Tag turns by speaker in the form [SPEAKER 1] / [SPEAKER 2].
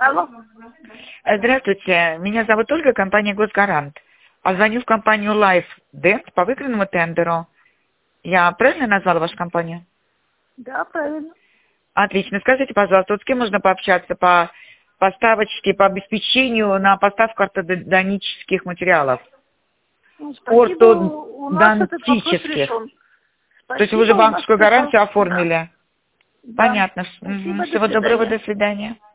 [SPEAKER 1] Алло.
[SPEAKER 2] Здравствуйте, меня зовут Ольга, компания «Госгарант». А звоню в компанию Life Dent по выигранному тендеру. Я правильно назвала вашу компанию?
[SPEAKER 1] Да, правильно.
[SPEAKER 2] Отлично. Скажите, пожалуйста, вот с кем можно пообщаться по поставочке, по обеспечению на поставку ортодонтических материалов?
[SPEAKER 1] Ну, спасибо, у нас этот вопрос
[SPEAKER 2] Ортодонтических.
[SPEAKER 1] решен.
[SPEAKER 2] То есть вы уже
[SPEAKER 1] Спасибо, у нас
[SPEAKER 2] банковскую
[SPEAKER 1] этот
[SPEAKER 2] гарантию
[SPEAKER 1] вопрос,
[SPEAKER 2] оформили?
[SPEAKER 1] да.
[SPEAKER 2] Понятно.
[SPEAKER 1] Спасибо, до
[SPEAKER 2] Всего доброго,
[SPEAKER 1] свидания.
[SPEAKER 2] до свидания.